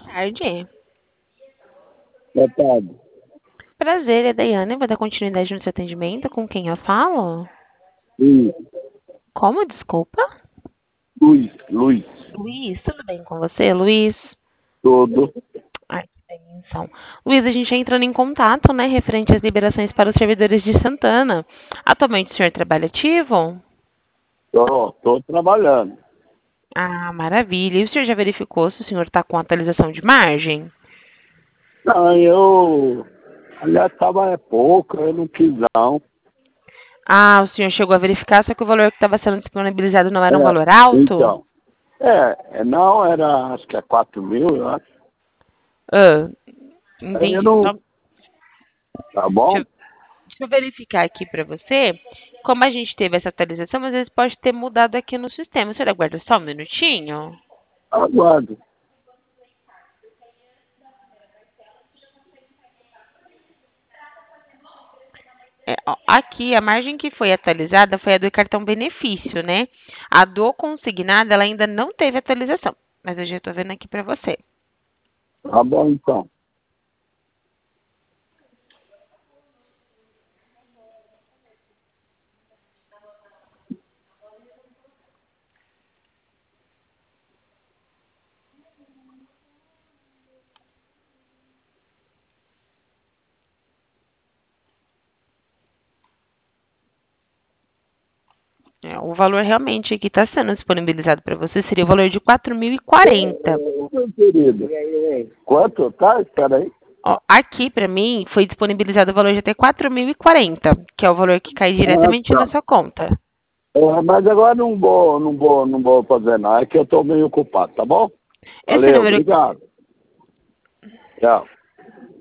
tarde. Boa tarde. Prazer, é Daiane. Vou dar continuidade no seu atendimento. Com quem eu falo? Luiz, Como? Desculpa? Luiz, Luiz, tudo bem com você, Luiz? todo. Ai, que bem, então. Luiz, a gente entrando em contato, né, referente às liberações para os servidores de Santana. Atualmente o senhor trabalha ativo? Tô trabalhando. Ah, maravilha. E o senhor já verificou se o senhor está com atualização de margem? Não, aliás, tava pouco, eu não quis não. Ah, o senhor chegou a verificar, só que o valor que estava sendo disponibilizado não era um É, valor alto? então, não, era, acho que é 4.000, eu acho. Ah, Aí eu entendi. não, Só, tá deixa, bom? deixa eu verificar aqui para você. Como a gente teve essa atualização, às vezes pode ter mudado aqui no sistema. O senhor aguarda só um minutinho? Aguardo. É, ó, aqui, a margem que foi atualizada foi a do cartão benefício, né? A do consignado, ela ainda não teve atualização. Mas eu já estou vendo aqui para você. Tá bom, então. É, o valor realmente que está sendo disponibilizado para você seria o valor de 4.040. Ô, meu querido. Quanto? Tá? Espera aí. Ó, aqui para mim foi disponibilizado o valor de até 4.040, que é o valor que cai Ah, diretamente na tá. sua conta. Mas agora não vou fazer nada, é que eu tô meio ocupado, tá bom? Esse Valeu, número obrigado. Tchau.